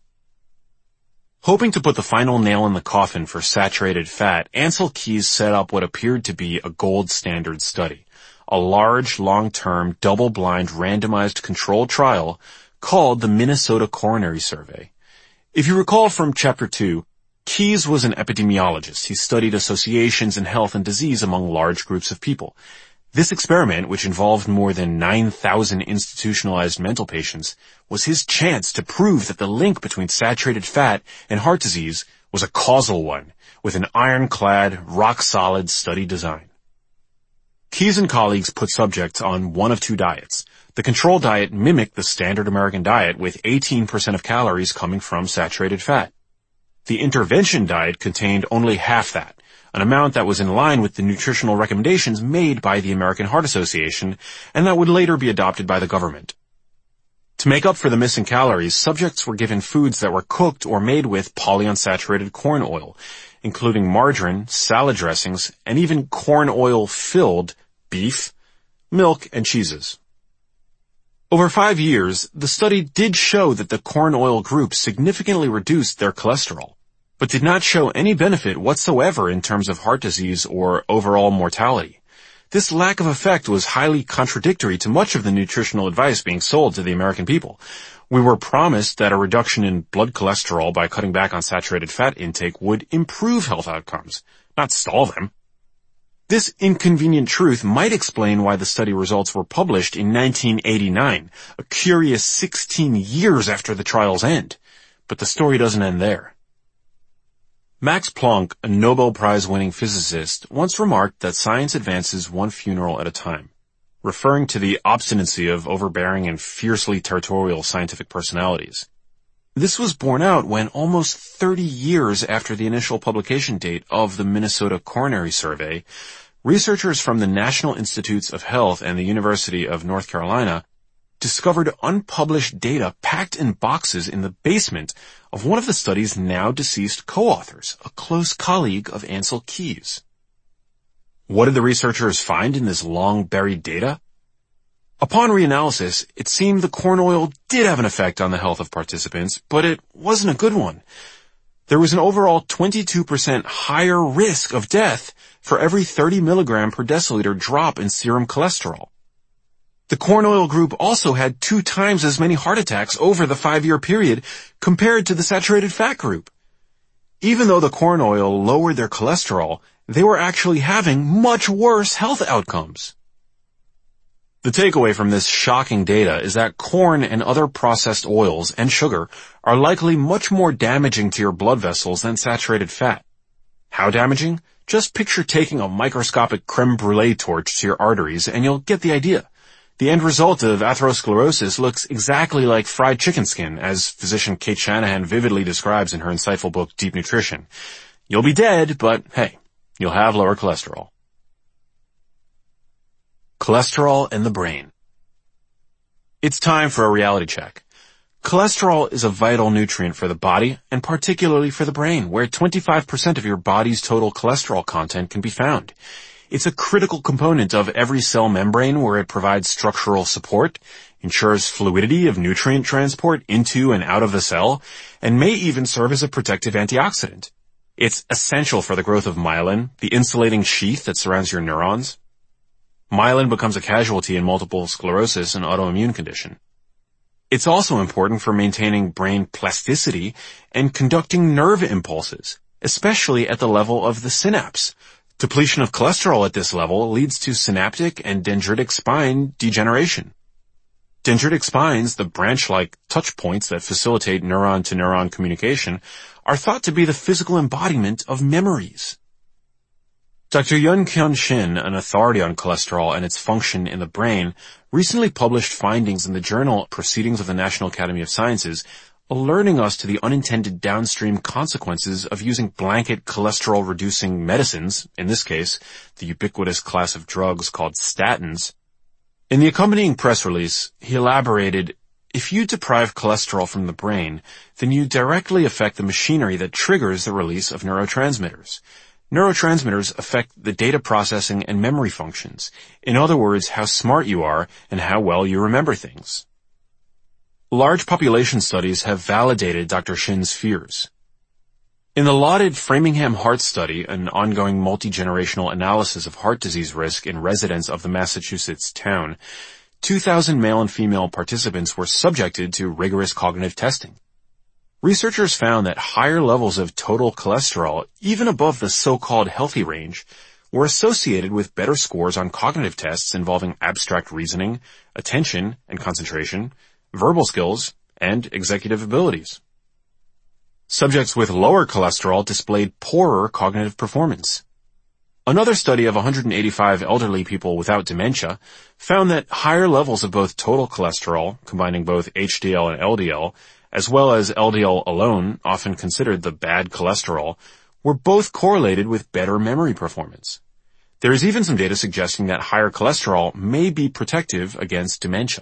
A: Hoping to put the final nail in the coffin for saturated fat, Ancel Keys set up what appeared to be a gold standard study, a large, long-term, double-blind, randomized controlled trial called the Minnesota Coronary Survey. If you recall from Chapter two, Keys was an epidemiologist. He studied associations in health and disease among large groups of people. This experiment, which involved more than nine thousand institutionalized mental patients, was his chance to prove that the link between saturated fat and heart disease was a causal one, with an ironclad, rock-solid study design. Keys and colleagues put subjects on one of two diets. The control diet mimicked the standard American diet, with eighteen percent of calories coming from saturated fat. The intervention diet contained only half that, an amount that was in line with the nutritional recommendations made by the American Heart Association, and that would later be adopted by the government. To make up for the missing calories, subjects were given foods that were cooked or made with polyunsaturated corn oil, including margarine, salad dressings, and even corn oil-filled beef, milk, and cheeses. Over five years, the study did show that the corn oil group significantly reduced their cholesterol, but did not show any benefit whatsoever in terms of heart disease or overall mortality. This lack of effect was highly contradictory to much of the nutritional advice being sold to the American people. We were promised that a reduction in blood cholesterol by cutting back on saturated fat intake would improve health outcomes, not stall them. This inconvenient truth might explain why the study results were published in nineteen eighty-nine, a curious sixteen years after the trial's end. But the story doesn't end there. Max Planck, a Nobel Prize-winning physicist, once remarked that science advances one funeral at a time, referring to the obstinacy of overbearing and fiercely territorial scientific personalities. This was borne out when almost thirty years after the initial publication date of the Minnesota Coronary Survey, researchers from the National Institutes of Health and the University of North Carolina discovered unpublished data packed in boxes in the basement of one of the study's now deceased co-authors, a close colleague of Ancel Keys. What did the researchers find in this long-buried data? Upon reanalysis, it seemed the corn oil did have an effect on the health of participants, but it wasn't a good one. There was an overall twenty-two percent higher risk of death for every thirty milligram per deciliter drop in serum cholesterol. The corn oil group also had two times as many heart attacks over the five-year period compared to the saturated fat group. Even though the corn oil lowered their cholesterol, they were actually having much worse health outcomes. The takeaway from this shocking data is that corn and other processed oils and sugar are likely much more damaging to your blood vessels than saturated fat. How damaging? Just picture taking a microscopic creme brulee torch to your arteries and you'll get the idea. The end result of atherosclerosis looks exactly like fried chicken skin, as physician Kate Shanahan vividly describes in her insightful book Deep Nutrition. You'll be dead, but hey, you'll have lower cholesterol. Cholesterol and the brain. It's time for a reality check. Cholesterol is a vital nutrient for the body, and particularly for the brain, where twenty-five percent of your body's total cholesterol content can be found. It's a critical component of every cell membrane where it provides structural support, ensures fluidity of nutrient transport into and out of the cell, and may even serve as a protective antioxidant. It's essential for the growth of myelin, the insulating sheath that surrounds your neurons. Myelin becomes a casualty in multiple sclerosis, an autoimmune condition. It's also important for maintaining brain plasticity and conducting nerve impulses, especially at the level of the synapse. Depletion of cholesterol at this level leads to synaptic and dendritic spine degeneration. Dendritic spines, the branch-like touch points that facilitate neuron-to-neuron communication, are thought to be the physical embodiment of memories. Doctor Yun-Kyun Shin, an authority on cholesterol and its function in the brain, recently published findings in the journal Proceedings of the National Academy of Sciences, alerting us to the unintended downstream consequences of using blanket cholesterol-reducing medicines, in this case, the ubiquitous class of drugs called statins. In the accompanying press release, he elaborated, if you deprive cholesterol from the brain, then you directly affect the machinery that triggers the release of neurotransmitters. Neurotransmitters affect the data processing and memory functions. In other words, how smart you are and how well you remember things. Large population studies have validated Doctor Shin's fears. In the lauded Framingham Heart Study, an ongoing multi-generational analysis of heart disease risk in residents of the Massachusetts town, two thousand male and female participants were subjected to rigorous cognitive testing. Researchers found that higher levels of total cholesterol, even above the so-called healthy range, were associated with better scores on cognitive tests involving abstract reasoning, attention and concentration, verbal skills, and executive abilities. Subjects with lower cholesterol displayed poorer cognitive performance. Another study of one hundred eighty-five elderly people without dementia found that higher levels of both total cholesterol, combining both H D L and L D L, as well as L D L alone, often considered the bad cholesterol, were both correlated with better memory performance. There is even some data suggesting that higher cholesterol may be protective against dementia.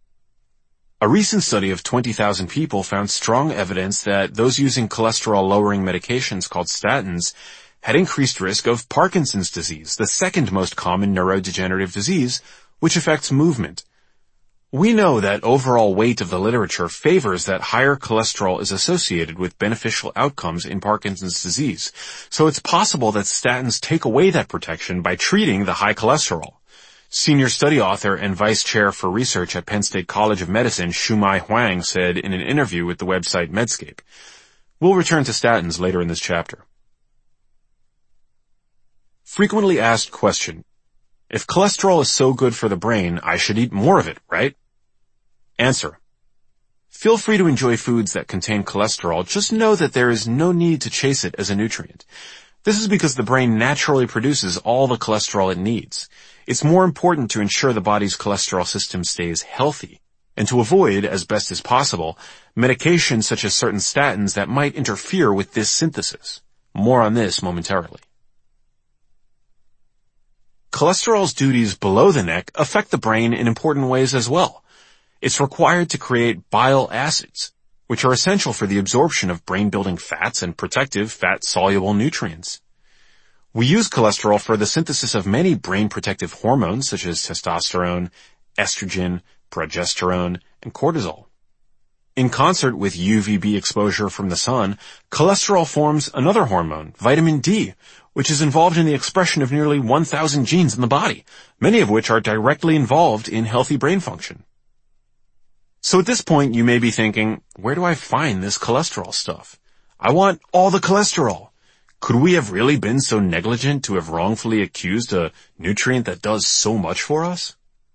A: A recent study of twenty thousand people found strong evidence that those using cholesterol-lowering medications called statins had increased risk of Parkinson's disease, the second most common neurodegenerative disease, which affects movement. We know that overall weight of the literature favors that higher cholesterol is associated with beneficial outcomes in Parkinson's disease, so it's possible that statins take away that protection by treating the high cholesterol. Senior study author and vice chair for research at Penn State College of Medicine, Shumai Huang, said in an interview with the website Medscape. We'll return to statins later in this chapter. Frequently asked question. If cholesterol is so good for the brain, I should eat more of it, right? Answer. Feel free to enjoy foods that contain cholesterol, just know that there is no need to chase it as a nutrient. This is because the brain naturally produces all the cholesterol it needs. It's more important to ensure the body's cholesterol system stays healthy, and to avoid, as best as possible, medications such as certain statins that might interfere with this synthesis. More on this momentarily. Cholesterol's duties below the neck affect the brain in important ways as well. It's required to create bile acids, which are essential for the absorption of brain-building fats and protective fat-soluble nutrients. We use cholesterol for the synthesis of many brain-protective hormones such as testosterone, estrogen, progesterone, and cortisol. In concert with U V B exposure from the sun, cholesterol forms another hormone, vitamin D, which is involved in the expression of nearly one thousand genes in the body, many of which are directly involved in healthy brain function. So at this point, you may be thinking, where do I find this cholesterol stuff? I want all the cholesterol. Could we have really been so negligent to have wrongfully accused a nutrient that does so much for us?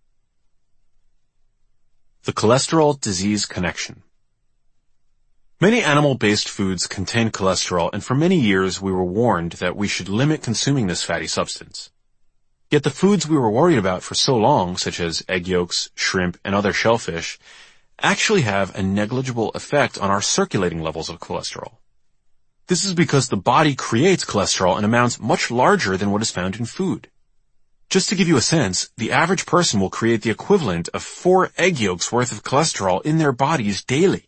A: The cholesterol disease connection. Many animal-based foods contain cholesterol, and for many years we were warned that we should limit consuming this fatty substance. Yet the foods we were worried about for so long, such as egg yolks, shrimp, and other shellfish, actually have a negligible effect on our circulating levels of cholesterol. This is because the body creates cholesterol in amounts much larger than what is found in food. Just to give you a sense, the average person will create the equivalent of four egg yolks worth of cholesterol in their bodies daily.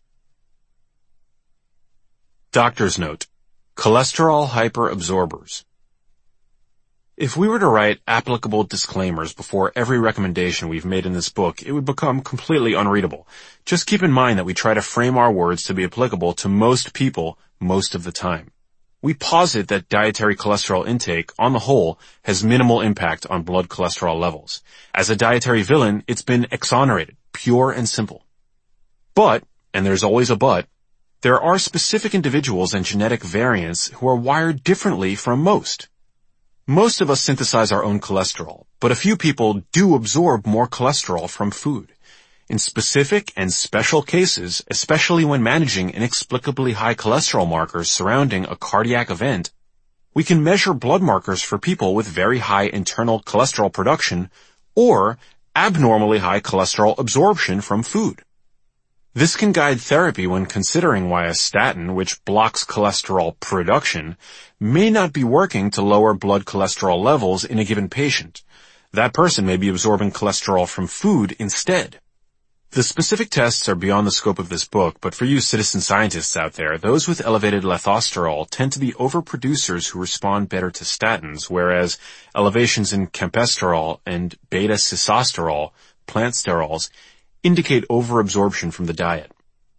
A: Doctor's note: cholesterol hyperabsorbers. If we were to write applicable disclaimers before every recommendation we've made in this book, it would become completely unreadable. Just keep in mind that we try to frame our words to be applicable to most people most of the time. we posit that dietary cholesterol intake, on the whole, has minimal impact on blood cholesterol levels. As a dietary villain, it's been exonerated, pure and simple. But, and there's always a but, there are specific individuals and genetic variants who are wired differently from most. Most of us synthesize our own cholesterol, but a few people do absorb more cholesterol from food. In specific and special cases, especially when managing inexplicably high cholesterol markers surrounding a cardiac event, we can measure blood markers for people with very high internal cholesterol production or abnormally high cholesterol absorption from food. This can guide therapy when considering why a statin, which blocks cholesterol production, may not be working to lower blood cholesterol levels in a given patient. That person may be absorbing cholesterol from food instead. The specific tests are beyond the scope of this book, but for you citizen scientists out there, those with elevated lethosterol tend to be overproducers who respond better to statins, whereas elevations in campesterol and beta-cisosterol, plant sterols, indicate overabsorption from the diet.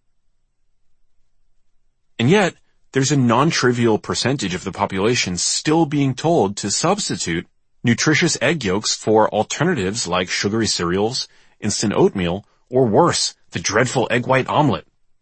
A: And yet, there's a non-trivial percentage of the population still being told to substitute nutritious egg yolks for alternatives like sugary cereals, instant oatmeal, or worse, the dreadful egg white omelet.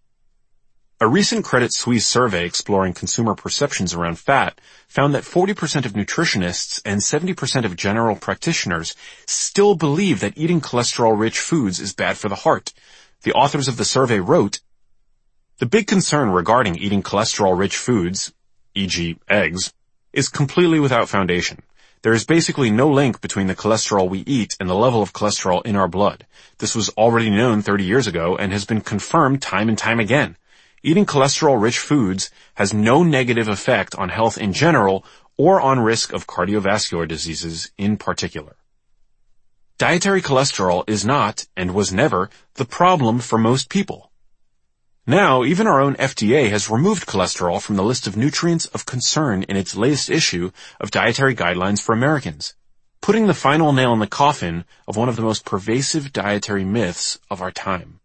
A: A recent Credit Suisse survey exploring consumer perceptions around fat found that forty percent of nutritionists and seventy percent of general practitioners still believe that eating cholesterol-rich foods is bad for the heart. The authors of the survey wrote, "The big concern regarding eating cholesterol-rich foods, for example eggs, is completely without foundation. There is basically no link between the cholesterol we eat and the level of cholesterol in our blood. This was already known thirty years ago and has been confirmed time and time again. Eating cholesterol-rich foods has no negative effect on health in general or on risk of cardiovascular diseases in particular." Dietary cholesterol is not, and was never, the problem for most people. Now, even our own F D A has removed cholesterol from the list of nutrients of concern in its latest issue of Dietary Guidelines for Americans, putting the final nail in the coffin of one of the most pervasive dietary myths of our time.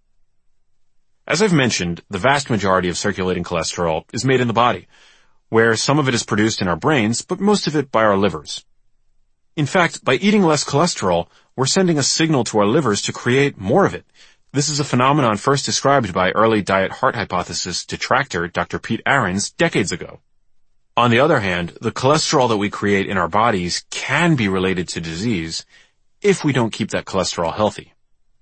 A: As I've mentioned, the vast majority of circulating cholesterol is made in the body, where some of it is produced in our brains, but most of it by our livers. In fact, by eating less cholesterol, we're sending a signal to our livers to create more of it. This is a phenomenon first described by early diet heart hypothesis detractor Doctor Pete Ahrens decades ago. On the other hand, the cholesterol that we create in our bodies can be related to disease if we don't keep that cholesterol healthy.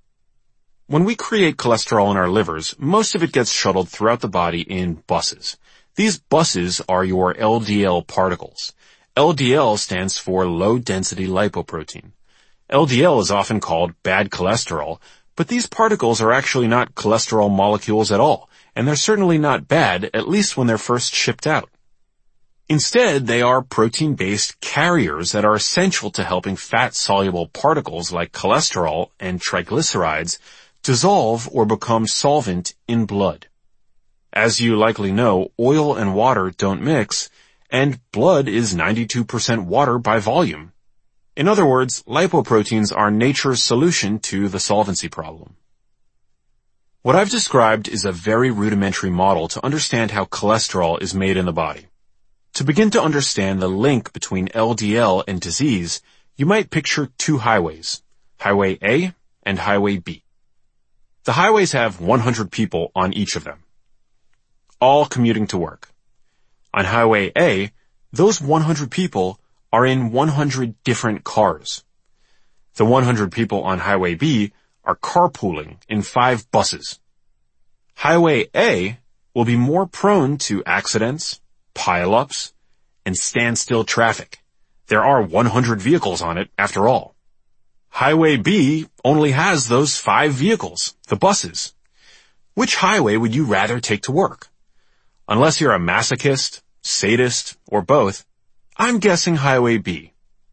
A: When we create cholesterol in our livers, most of it gets shuttled throughout the body in buses. These buses are your L D L particles. L D L stands for low-density lipoprotein. L D L is often called bad cholesterol, but these particles are actually not cholesterol molecules at all, and they're certainly not bad, at least when they're first shipped out. Instead, they are protein-based carriers that are essential to helping fat-soluble particles like cholesterol and triglycerides dissolve or become solvent in blood. As you likely know, oil and water don't mix, and blood is ninety-two percent water by volume. In other words, lipoproteins are nature's solution to the solvency problem. What I've described is a very rudimentary model to understand how cholesterol is made in the body. To begin to understand the link between L D L and disease, you might picture two highways, Highway A and Highway B. The highways have one hundred people on each of them, all commuting to work. On Highway A, those one hundred people are in one hundred different cars. The one hundred people on Highway B are carpooling in five buses. Highway A will be more prone to accidents, pile-ups, and standstill traffic. There are one hundred vehicles on it, after all. Highway B only has those five vehicles, the buses. Which highway would you rather take to work? Unless you're a masochist, sadist, or both, I'm guessing Highway B.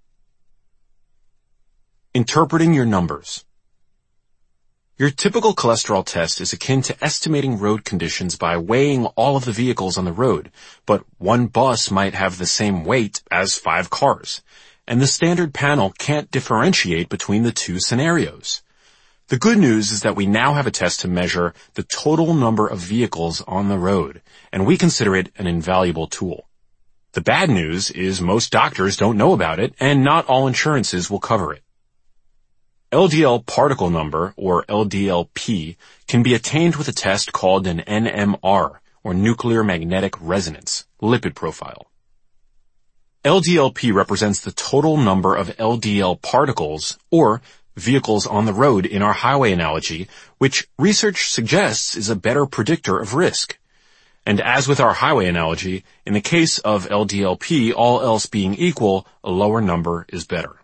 A: Interpreting your numbers. Your typical cholesterol test is akin to estimating road conditions by weighing all of the vehicles on the road, but one bus might have the same weight as five cars, and the standard panel can't differentiate between the two scenarios. The good news is that we now have a test to measure the total number of vehicles on the road, and we consider it an invaluable tool. The bad news is most doctors don't know about it, and not all insurances will cover it. L D L particle number, or L D L P, can be attained with a test called an N M R, or nuclear magnetic resonance, lipid profile. L D L P represents the total number of L D L particles, or vehicles on the road in our highway analogy, which research suggests is a better predictor of risk. And as with our highway analogy, in the case of L D L P, all else being equal, a lower number is better.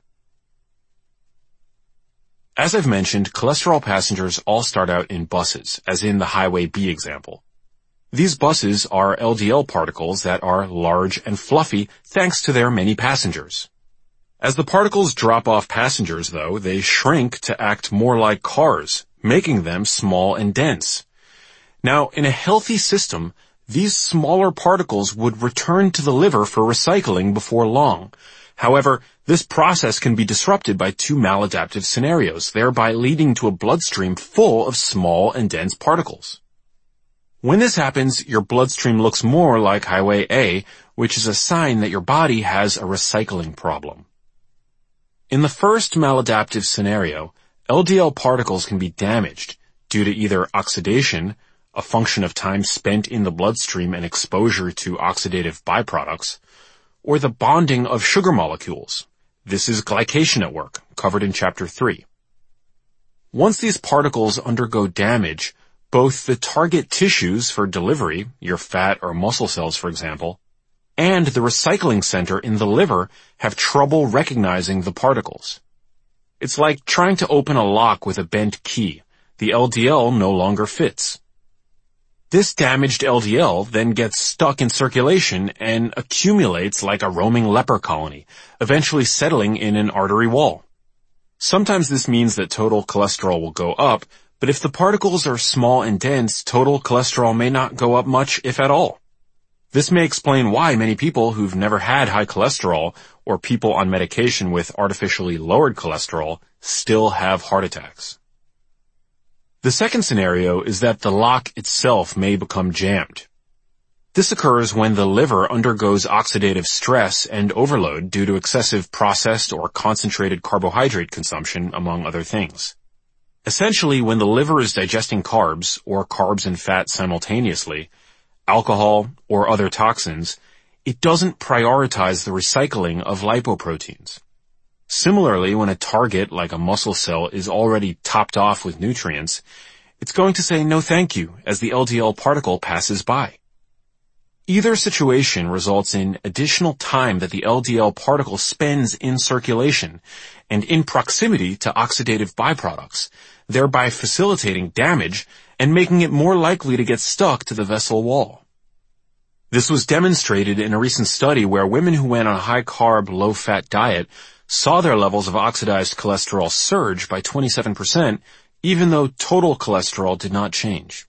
A: As I've mentioned, cholesterol passengers all start out in buses, as in the Highway B example. These buses are L D L particles that are large and fluffy thanks to their many passengers. As the particles drop off passengers, though, they shrink to act more like cars, making them small and dense. Now, in a healthy system, these smaller particles would return to the liver for recycling before long. However, this process can be disrupted by two maladaptive scenarios, thereby leading to a bloodstream full of small and dense particles. When this happens, your bloodstream looks more like Highway A, which is a sign that your body has a recycling problem. In the first maladaptive scenario, L D L particles can be damaged due to either oxidation, a function of time spent in the bloodstream and exposure to oxidative byproducts, or the bonding of sugar molecules. This is glycation at work, covered in Chapter three. Once these particles undergo damage, both the target tissues for delivery, your fat or muscle cells for example, and the recycling center in the liver have trouble recognizing the particles. It's like trying to open a lock with a bent key. The L D L no longer fits. This damaged L D L then gets stuck in circulation and accumulates like a roaming leper colony, eventually settling in an artery wall. Sometimes this means that total cholesterol will go up, but if the particles are small and dense, total cholesterol may not go up much, if at all. This may explain why many people who've never had high cholesterol, or people on medication with artificially lowered cholesterol, still have heart attacks. The second scenario is that the lock itself may become jammed. This occurs when the liver undergoes oxidative stress and overload due to excessive processed or concentrated carbohydrate consumption, among other things. Essentially, when the liver is digesting carbs, or carbs and fat simultaneously, alcohol, or other toxins, it doesn't prioritize the recycling of lipoproteins. Similarly, when a target like a muscle cell is already topped off with nutrients, it's going to say no thank you as the L D L particle passes by. Either situation results in additional time that the L D L particle spends in circulation and in proximity to oxidative byproducts, thereby facilitating damage and making it more likely to get stuck to the vessel wall. This was demonstrated in a recent study where women who went on a high-carb, low-fat diet saw their levels of oxidized cholesterol surge by twenty-seven percent, even though total cholesterol did not change.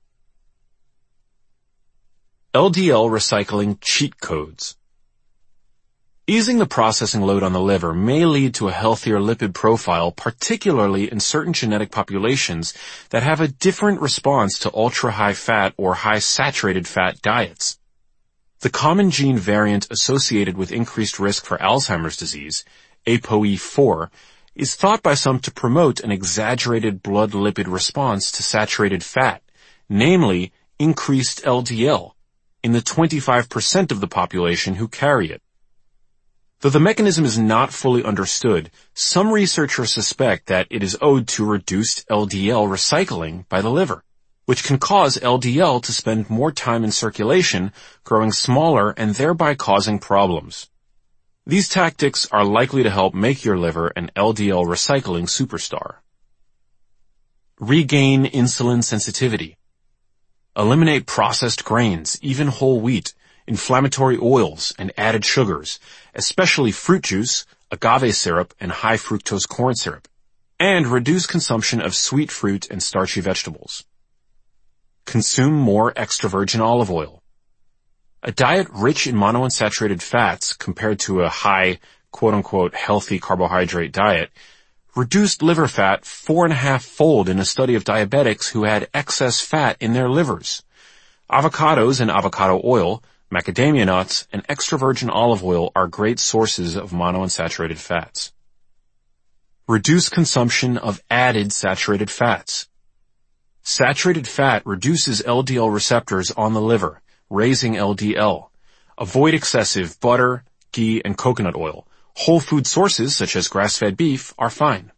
A: L D L recycling cheat codes. Easing the processing load on the liver may lead to a healthier lipid profile, particularly in certain genetic populations that have a different response to ultra-high fat or high saturated fat diets. The common gene variant associated with increased risk for Alzheimer's disease, A P O E four, is thought by some to promote an exaggerated blood lipid response to saturated fat, namely increased L D L, in the twenty-five percent of the population who carry it. Though the mechanism is not fully understood, some researchers suspect that it is owed to reduced L D L recycling by the liver, which can cause L D L to spend more time in circulation, growing smaller and thereby causing problems. These tactics are likely to help make your liver an L D L recycling superstar. Regain insulin sensitivity. Eliminate processed grains, even whole wheat, inflammatory oils, and added sugars, especially fruit juice, agave syrup, and high fructose corn syrup, and reduce consumption of sweet fruit and starchy vegetables. Consume more extra virgin olive oil. A diet rich in monounsaturated fats compared to a high, quote-unquote, healthy carbohydrate diet reduced liver fat four and a half fold in a study of diabetics who had excess fat in their livers. Avocados and avocado oil, Macadamia nuts and extra virgin olive oil are great sources of monounsaturated fats. Reduce consumption of added saturated fats. Saturated fat reduces L D L receptors on the liver, raising L D L. Avoid excessive butter, ghee, and coconut oil. Whole food sources such as grass-fed beef are fine.